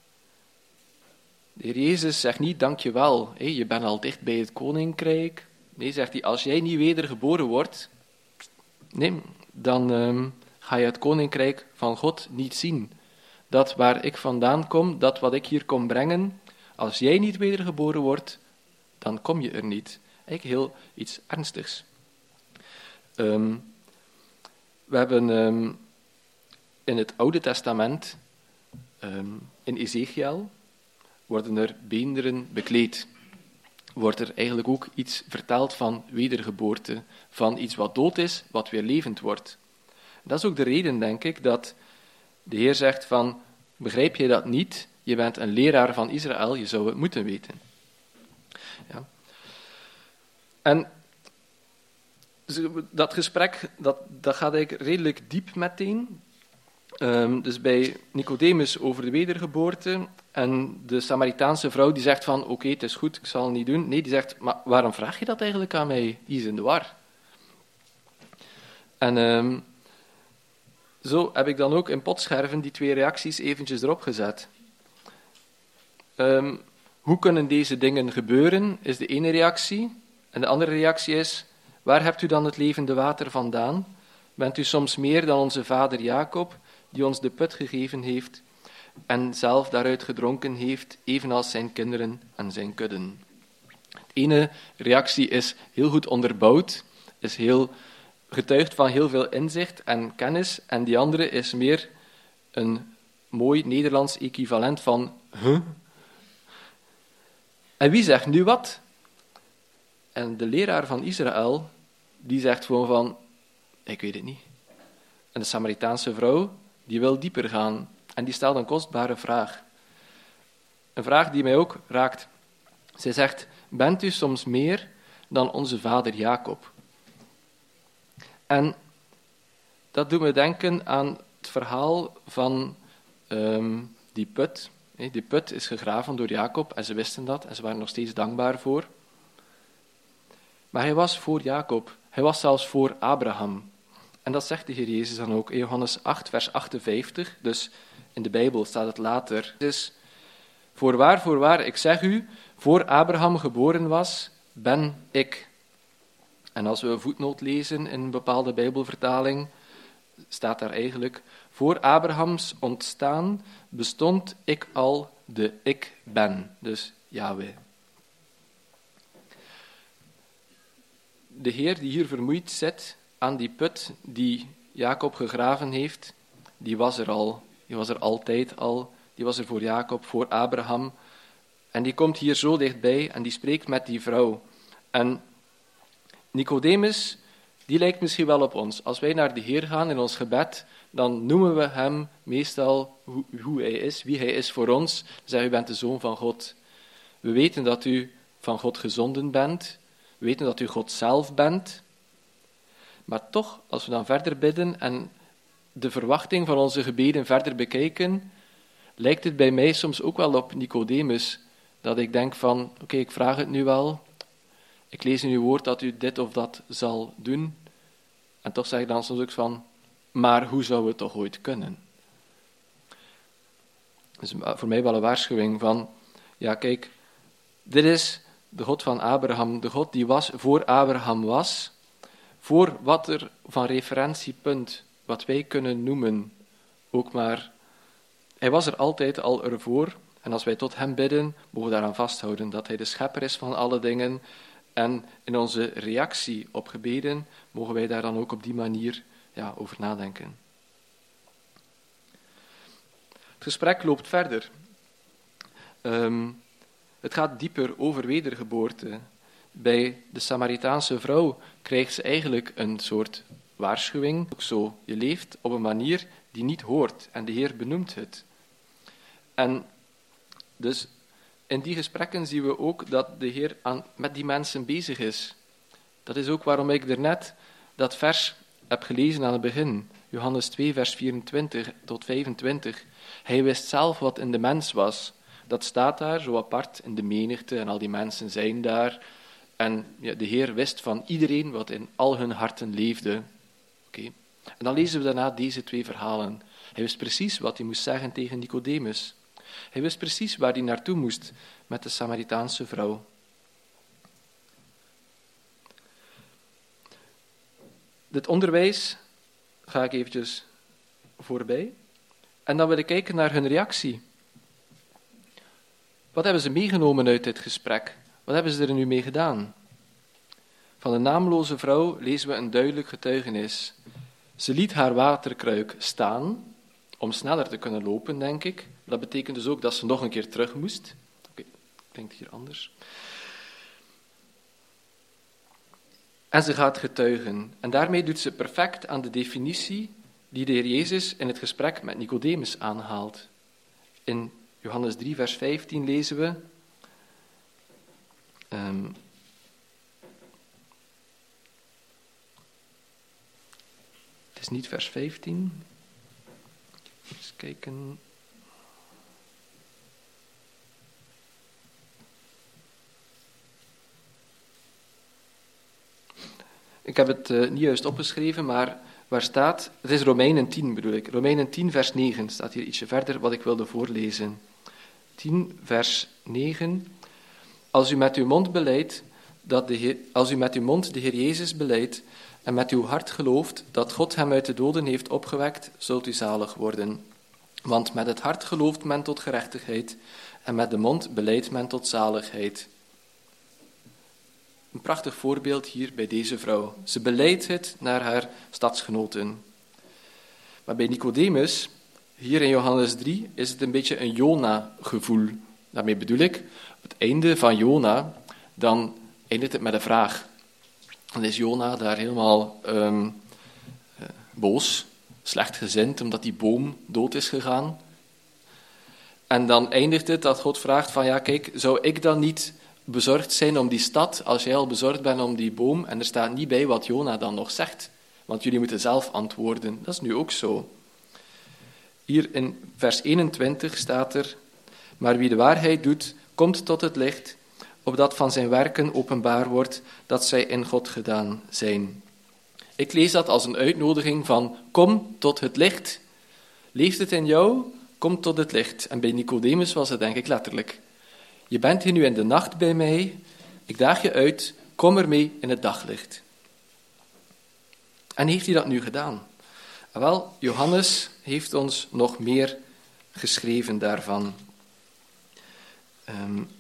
De Heer Jezus zegt niet, dank je wel, je bent al dicht bij het koninkrijk, Nee, zegt hij, als jij niet wedergeboren wordt, nee, dan um, ga je het koninkrijk van God niet zien. Dat waar ik vandaan kom, dat wat ik hier kom brengen, als jij niet wedergeboren wordt, dan kom je er niet. Eigenlijk heel iets ernstigs. Um, we hebben um, in het Oude Testament, um, in Ezekiel, worden er beenderen bekleed. Wordt er eigenlijk ook iets verteld van wedergeboorte, van iets wat dood is, wat weer levend wordt. Dat is ook de reden, denk ik, dat de Heer zegt van, begrijp je dat niet? Je bent een leraar van Israël, je zou het moeten weten. Ja. En dat gesprek, dat, dat gaat eigenlijk redelijk diep meteen. Um, dus bij Nicodemus over de wedergeboorte en de Samaritaanse vrouw die zegt van, oké, okay, het is goed, ik zal het niet doen. Nee, die zegt, maar waarom vraag je dat eigenlijk aan mij? Die is in de war. En um, zo heb ik dan ook in potscherven die twee reacties eventjes erop gezet. Um, hoe kunnen deze dingen gebeuren, is de ene reactie. En de andere reactie is, waar hebt u dan het levende water vandaan? Bent u soms meer dan onze vader Jacob, die ons de put gegeven heeft en zelf daaruit gedronken heeft, evenals zijn kinderen en zijn kudden? De ene reactie is heel goed onderbouwd, is heel getuigt van heel veel inzicht en kennis, en die andere is meer een mooi Nederlands equivalent van huh? En wie zegt nu wat? En de leraar van Israël, die zegt gewoon van, ik weet het niet. En de Samaritaanse vrouw, die wil dieper gaan. En die stelt een kostbare vraag. Een vraag die mij ook raakt. Zij zegt, bent u soms meer dan onze vader Jacob? En dat doet me denken aan het verhaal van um, die put. Die put is gegraven door Jacob en ze wisten dat en ze waren nog steeds dankbaar voor. Maar hij was voor Jacob. Hij was zelfs voor Abraham. En dat zegt de Heer Jezus dan ook in Johannes acht, vers achtenvijftig. Dus in de Bijbel staat het later. Dus, voorwaar, voorwaar, ik zeg u, voor Abraham geboren was, ben ik. En als we een voetnoot lezen in een bepaalde Bijbelvertaling, staat daar eigenlijk, voor Abrahams ontstaan bestond ik al de ik ben. Dus Yahweh. De Heer die hier vermoeid zit aan die put die Jacob gegraven heeft, die was er al. Die was er altijd al. Die was er voor Jacob, voor Abraham. En die komt hier zo dichtbij en die spreekt met die vrouw. En Nicodemus, die lijkt misschien wel op ons. Als wij naar de Heer gaan in ons gebed, dan noemen we hem meestal hoe, hoe hij is, wie hij is voor ons. Dan zeggen we, u bent de Zoon van God. We weten dat u van God gezonden bent. We weten dat u God zelf bent. Maar toch, als we dan verder bidden en de verwachting van onze gebeden verder bekijken, lijkt het bij mij soms ook wel op Nicodemus, dat ik denk van, oké, okay, ik vraag het nu wel, ik lees in uw woord dat u dit of dat zal doen, en toch zeg ik dan soms ook van, maar hoe zou het toch ooit kunnen? Dat is voor mij wel een waarschuwing van, ja kijk, dit is de God van Abraham, de God die was voor Abraham was, voor wat er van referentiepunt, wat wij kunnen noemen, ook maar, hij was er altijd al ervoor, en als wij tot hem bidden, mogen we daaraan vasthouden dat hij de schepper is van alle dingen, en in onze reactie op gebeden, mogen wij daar dan ook op die manier ja, over nadenken. Het gesprek loopt verder. Um, het gaat dieper over wedergeboorte. Bij de Samaritaanse vrouw krijgt ze eigenlijk een soort waarschuwing. Ook zo, je leeft op een manier die niet hoort en de Heer benoemt het. En dus in die gesprekken zien we ook dat de Heer aan, met die mensen bezig is. Dat is ook waarom ik daarnet dat vers heb gelezen aan het begin. Johannes twee, vers vierentwintig tot vijfentwintig. Hij wist zelf wat in de mens was. Dat staat daar zo apart in de menigte en al die mensen zijn daar. En ja, de Heer wist van iedereen wat in al hun harten leefde. Okay. En dan lezen we daarna deze twee verhalen. Hij wist precies wat hij moest zeggen tegen Nicodemus. Hij wist precies waar hij naartoe moest met de Samaritaanse vrouw. dit onderwijs ga ik eventjes voorbij. En dan wil ik kijken naar hun reactie. Wat hebben ze meegenomen uit dit gesprek? Wat hebben ze er nu mee gedaan? Van de naamloze vrouw lezen we een duidelijk getuigenis. Ze liet haar waterkruik staan, om sneller te kunnen lopen, denk ik. Dat betekent dus ook dat ze nog een keer terug moest. Oké, klinkt hier anders. En ze gaat getuigen. En daarmee doet ze perfect aan de definitie die de Heer Jezus in het gesprek met Nicodemus aanhaalt. In Johannes drie, vers vijftien lezen we... Um, het is niet vers vijftien. Eens kijken... Ik heb het uh, niet juist opgeschreven, maar waar staat... Het is Romeinen tien bedoel ik. Romeinen tien, vers negen staat hier ietsje verder, wat ik wilde voorlezen. tien, vers negen. Als u met uw mond belijdt, dat de Heer, als u met uw mond de Heer Jezus belijdt en met uw hart gelooft dat God hem uit de doden heeft opgewekt, zult u zalig worden. Want met het hart gelooft men tot gerechtigheid en met de mond belijdt men tot zaligheid. Een prachtig voorbeeld hier bij deze vrouw. Ze belijdt het naar haar stadsgenoten. Maar bij Nicodemus, hier in Johannes drie, is het een beetje een Jona-gevoel. Daarmee bedoel ik, op het einde van Jona, dan eindigt het met een vraag. Dan is Jona daar helemaal um, uh, boos, slechtgezind, omdat die boom dood is gegaan. En dan eindigt het dat God vraagt van, ja kijk, zou ik dan niet bezorgd zijn om die stad, als jij al bezorgd bent om die boom, en er staat niet bij wat Jona dan nog zegt, want jullie moeten zelf antwoorden. Dat is nu ook zo. Hier in vers eenentwintig staat er, maar wie de waarheid doet, komt tot het licht, opdat van zijn werken openbaar wordt dat zij in God gedaan zijn. Ik lees dat als een uitnodiging van, kom tot het licht. Leeft het in jou? Kom tot het licht. En bij Nicodemus was het denk ik letterlijk. Je bent hier nu in de nacht bij mij, ik daag je uit, kom ermee in het daglicht. En heeft hij dat nu gedaan? Wel, Johannes heeft ons nog meer geschreven daarvan. Um,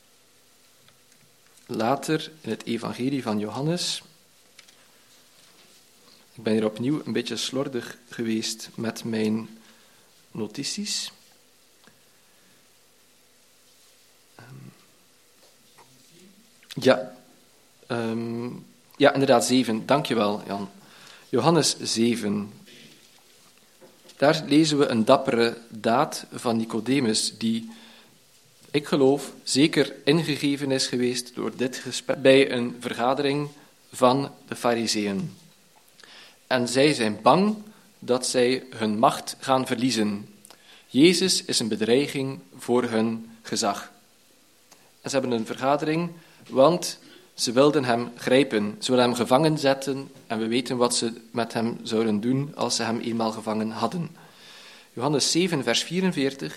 later in het evangelie van Johannes, ik ben hier opnieuw een beetje slordig geweest met mijn notities. Um, ja, um, ja, inderdaad, zeven. Dankjewel, Jan. Johannes zeven. Daar lezen we een dappere daad van Nicodemus, die, ik geloof, zeker ingegeven is geweest door dit gesprek bij een vergadering van de Farizeeën. En zij zijn bang dat zij hun macht gaan verliezen. Jezus is een bedreiging voor hun gezag. En ze hebben een vergadering, want ze wilden hem grijpen. Ze wilden hem gevangen zetten en we weten wat ze met hem zouden doen als ze hem eenmaal gevangen hadden. Johannes zeven, vers vierenveertig.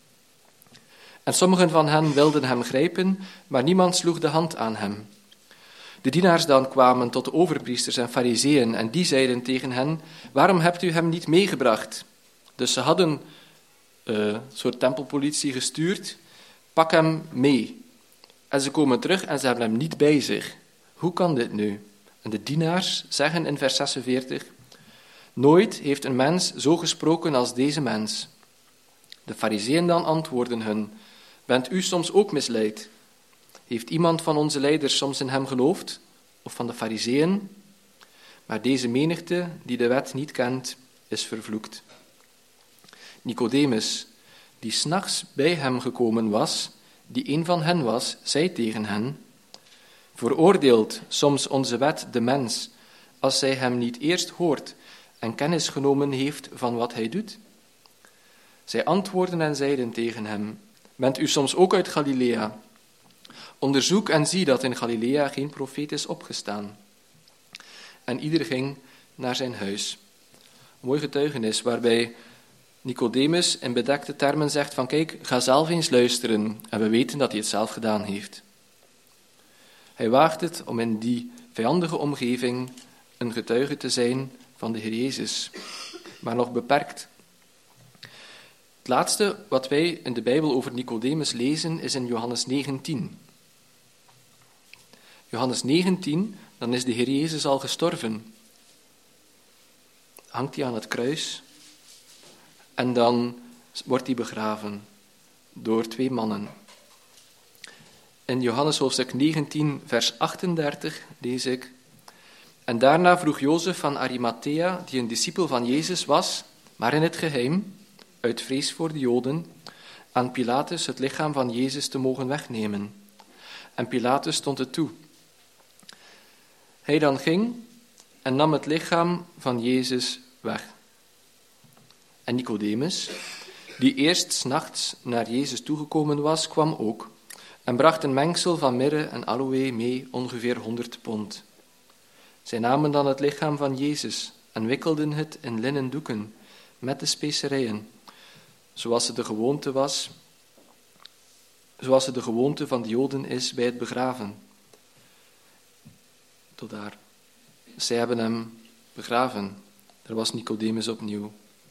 En sommigen van hen wilden hem grijpen, maar niemand sloeg de hand aan hem. De dienaars dan kwamen tot de overpriesters en farizeeën en die zeiden tegen hen, waarom hebt u hem niet meegebracht? Dus ze hadden uh, een soort tempelpolitie gestuurd, pak hem mee. En ze komen terug en ze hebben hem niet bij zich. Hoe kan dit nu? En de dienaars zeggen in vers zesenveertig, nooit heeft een mens zo gesproken als deze mens. De farizeeën dan antwoorden hun, bent u soms ook misleid? Heeft iemand van onze leiders soms in hem geloofd? Of van de farizeeën? Maar deze menigte, die de wet niet kent, is vervloekt. Nicodemus, die 's nachts bij hem gekomen was, die een van hen was, zei tegen hen, veroordeelt soms onze wet de mens, als zij hem niet eerst hoort en kennis genomen heeft van wat hij doet? Zij antwoordden en zeiden tegen hem, bent u soms ook uit Galilea? Onderzoek en zie dat in Galilea geen profeet is opgestaan. En ieder ging naar zijn huis. Een mooi getuigenis waarbij Nicodemus in bedekte termen zegt van kijk, ga zelf eens luisteren. En we weten dat hij het zelf gedaan heeft. Hij waagt het om in die vijandige omgeving een getuige te zijn van de Heer Jezus, maar nog beperkt. Het laatste wat wij in de Bijbel over Nicodemus lezen is in Johannes negentien. Johannes negentien, dan is de Heer Jezus al gestorven. Hangt hij aan het kruis en dan wordt hij begraven door twee mannen. In Johannes hoofdstuk negentien, vers achtendertig lees ik: En daarna vroeg Jozef van Arimathea, die een discipel van Jezus was, maar in het geheim, uit vrees voor de Joden, aan Pilatus het lichaam van Jezus te mogen wegnemen. En Pilatus stond het toe. Hij dan ging en nam het lichaam van Jezus weg. En Nicodemus, die eerst 's nachts naar Jezus toegekomen was, kwam ook en bracht een mengsel van mirre en aloë mee, ongeveer honderd pond. Zij namen dan het lichaam van Jezus en wikkelden het in linnen doeken met de specerijen, zoals het de gewoonte was, zoals het de gewoonte van de Joden is bij het begraven. Tot daar. Zij hebben hem begraven. Er was Nicodemus opnieuw.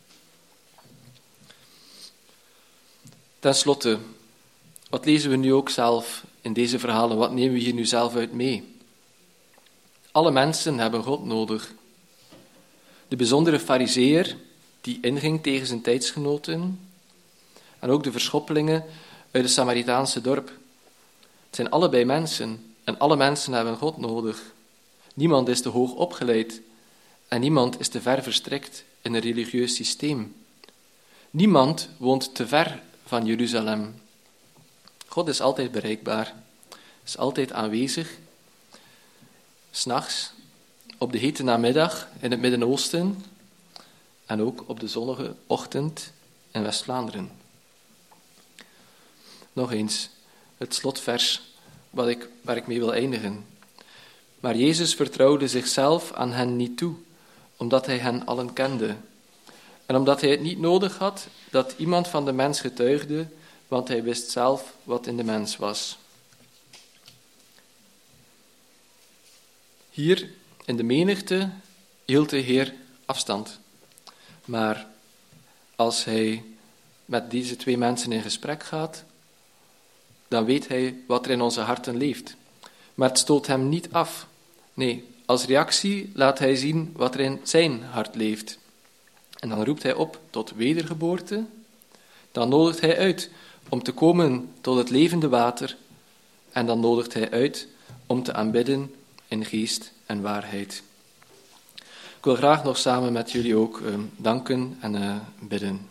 Ten slotte, wat lezen we nu ook zelf in deze verhalen? Wat nemen we hier nu zelf uit mee? Alle mensen hebben God nodig. De bijzondere farizeeër die inging tegen zijn tijdsgenoten en ook de verschoppelingen uit het Samaritaanse dorp. Het zijn allebei mensen en alle mensen hebben God nodig. Niemand is te hoog opgeleid en niemand is te ver verstrikt in een religieus systeem. Niemand woont te ver van Jeruzalem. God is altijd bereikbaar, is altijd aanwezig. 's Nachts, op de hete namiddag in het Midden-Oosten en ook op de zonnige ochtend in West-Vlaanderen. Nog eens, het slotvers wat ik, waar ik mee wil eindigen. Maar Jezus vertrouwde zichzelf aan hen niet toe, omdat hij hen allen kende. En omdat hij het niet nodig had dat iemand van de mens getuigde, want hij wist zelf wat in de mens was. Hier in de menigte hield de Heer afstand. Maar als hij met deze twee mensen in gesprek gaat, dan weet hij wat er in onze harten leeft. Maar het stoot hem niet af. Nee, als reactie laat hij zien wat er in zijn hart leeft. En dan roept hij op tot wedergeboorte. Dan nodigt hij uit om te komen tot het levende water. En dan nodigt hij uit om te aanbidden in geest en waarheid. Ik wil graag nog samen met jullie ook uh, danken en uh, bidden.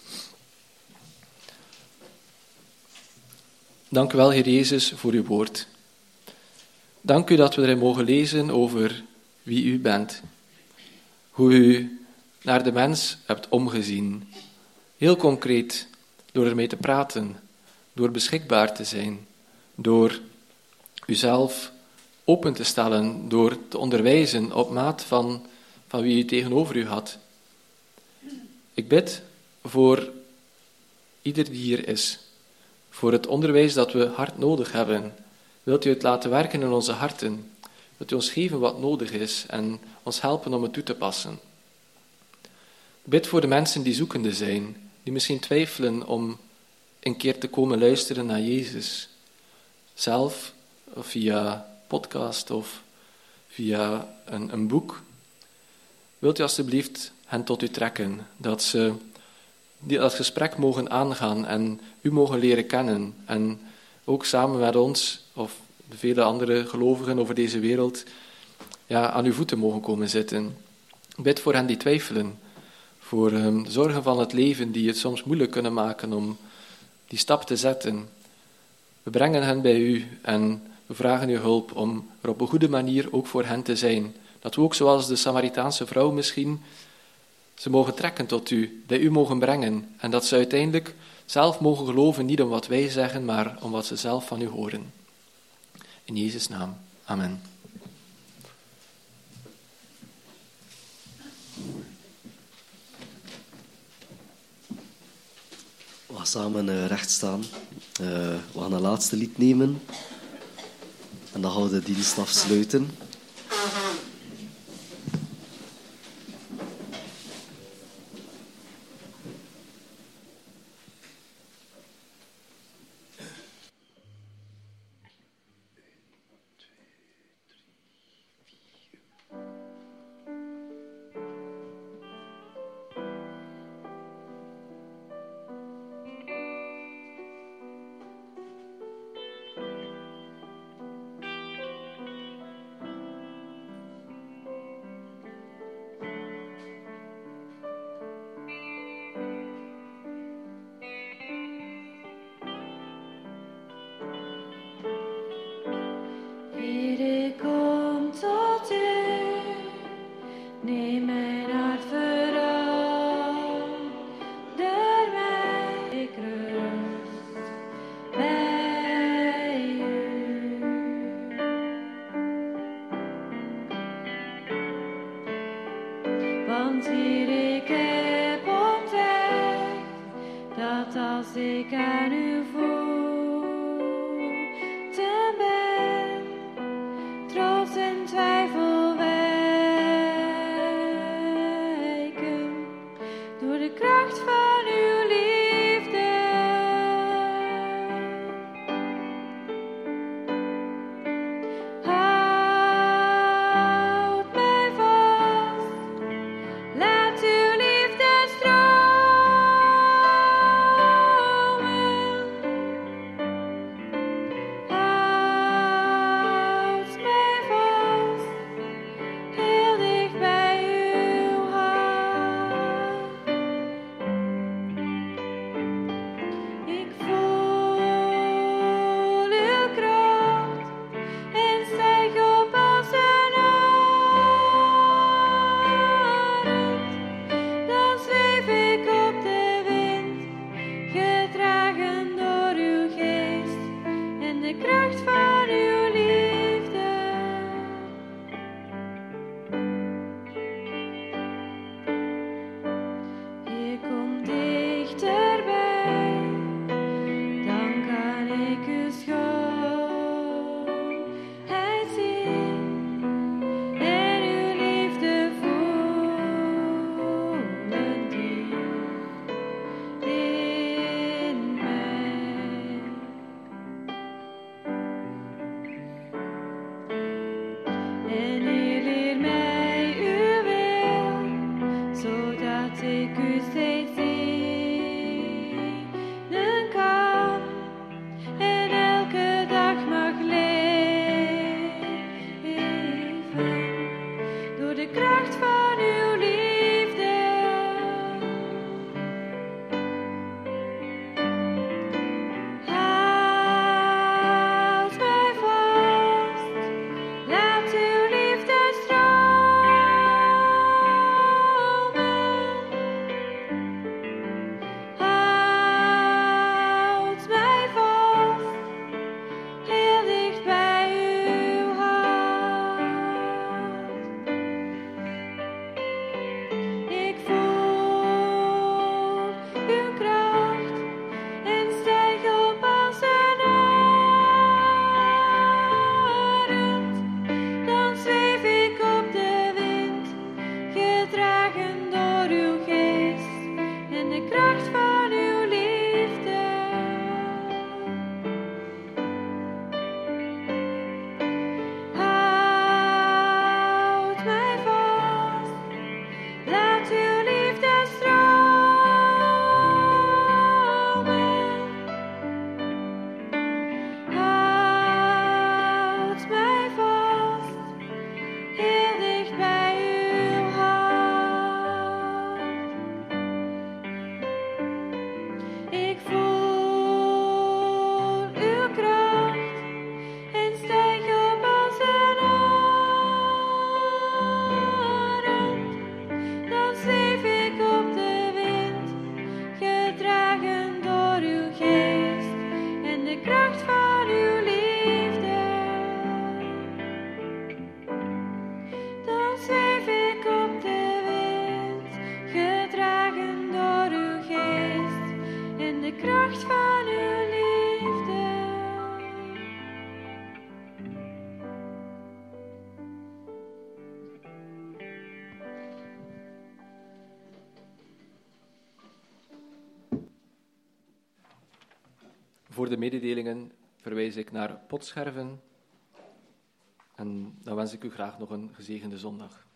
Dank u wel, Heer Jezus, voor uw woord. Dank u dat we erin mogen lezen over wie u bent. Hoe u naar de mens hebt omgezien. Heel concreet, door ermee te praten, door beschikbaar te zijn, door uzelf open te stellen, door te onderwijzen op maat van, van wie u tegenover u had. Ik bid voor ieder die hier is, voor het onderwijs dat we hard nodig hebben. Wilt u het laten werken in onze harten? Wilt u ons geven wat nodig is en ons helpen om het toe te passen? Ik bid voor de mensen die zoekende zijn, die misschien twijfelen om een keer te komen luisteren naar Jezus. Zelf, of via podcast of via een, een boek. Wilt u alstublieft hen tot u trekken, dat ze die, dat gesprek mogen aangaan en u mogen leren kennen. En ook samen met ons, of de vele andere gelovigen over deze wereld, ja, aan uw voeten mogen komen zitten. Ik bid voor hen die twijfelen, voor um, de zorgen van het leven die het soms moeilijk kunnen maken om die stap te zetten. We brengen hen bij u en we vragen uw hulp om er op een goede manier ook voor hen te zijn. Dat we ook zoals de Samaritaanse vrouw misschien ze mogen trekken tot u, bij u mogen brengen. En dat ze uiteindelijk zelf mogen geloven, niet om wat wij zeggen, maar om wat ze zelf van u horen. In Jezus' naam. Amen. We gaan samen uh, recht staan. Uh, we gaan een laatste lied nemen. En dan gaan we de dienst afsluiten. Want hier ik heb ontdekt dat als ik aan uw voeten ben, trots en twijfel wijken door de kracht van uw liefde. Houd mij vast, laat uw liefde stromen. Houd mij vast, heel dicht bij uw hart. Ik voel uw kracht en stijg op als een arend. Dan zweef ik op de wind, gedragen door uw geest en de kracht van uw liefde. Je komt dichterbij, dan kan ik uw schoonheid zien en uw liefde voelen diep in mij. En Heer, leer mij uw wil, zodat ik u steeds dienen kan en elke dag mag leven door de kracht van uw liefde. Houd mij vast, laat uw liefde stromen. Houd mij vast, heel dicht bij uw hart. Ik voel uw kracht en stijg op als een arend. Dan zweef ik op de wind, gedragen door uw geest en de kracht van uw liefde. Houd mij vast, laat uw liefde stromen. Houd mij vast, heel dicht bij uw hart. Ik voel uw kracht en stijg op als een arend. Dan zweef ik op de wind, gedragen door uw geest en de kracht van uw liefde. Dan zweef ik op de wind, gedragen door uw geest en de kracht van uw liefde. Voor de mededelingen verwijs ik naar potscherven. En dan wens ik u graag nog een gezegende zondag.